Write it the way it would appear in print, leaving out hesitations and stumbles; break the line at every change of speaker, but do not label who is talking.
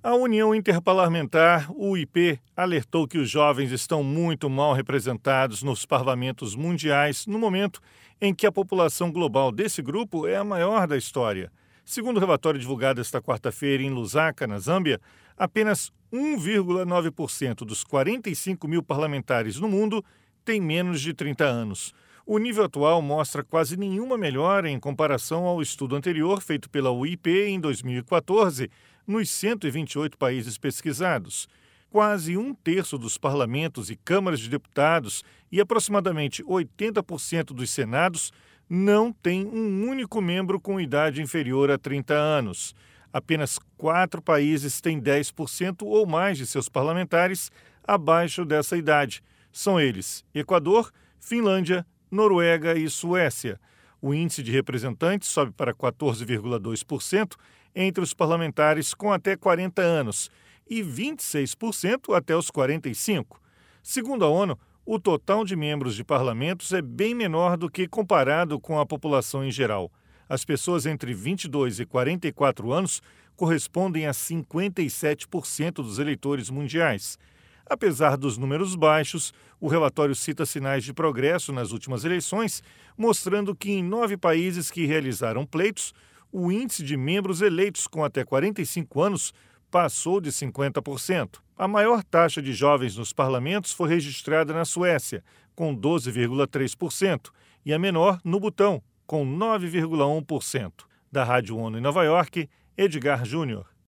A União Interparlamentar, UIP, alertou que os jovens estão muito mal representados nos parlamentos mundiais no momento em que a população global desse grupo é a maior da história. Segundo o relatório divulgado esta quarta-feira em Lusaka, na Zâmbia, apenas 1,9% dos 45 mil parlamentares no mundo têm menos de 30 anos. O nível atual mostra quase nenhuma melhora em comparação ao estudo anterior feito pela UIP em 2014, nos 128 países pesquisados. Quase um terço dos parlamentos e câmaras de deputados e aproximadamente 80% dos senados não tem um único membro com idade inferior a 30 anos. Apenas 4 países têm 10% ou mais de seus parlamentares abaixo dessa idade. São eles: Equador, Finlândia, Noruega e Suécia. O índice de representantes sobe para 14,2% entre os parlamentares com até 40 anos e 26% até os 45. Segundo a ONU, o total de membros de parlamentos é bem menor do que comparado com a população em geral. As pessoas entre 22 e 44 anos correspondem a 57% dos eleitores mundiais. Apesar dos números baixos, o relatório cita sinais de progresso nas últimas eleições, mostrando que em 9 países que realizaram pleitos, o índice de membros eleitos com até 45 anos passou de 50%. A maior taxa de jovens nos parlamentos foi registrada na Suécia, com 12,3%, e a menor no Butão, com 9,1%. Da Rádio ONU em Nova York, Edgar Júnior.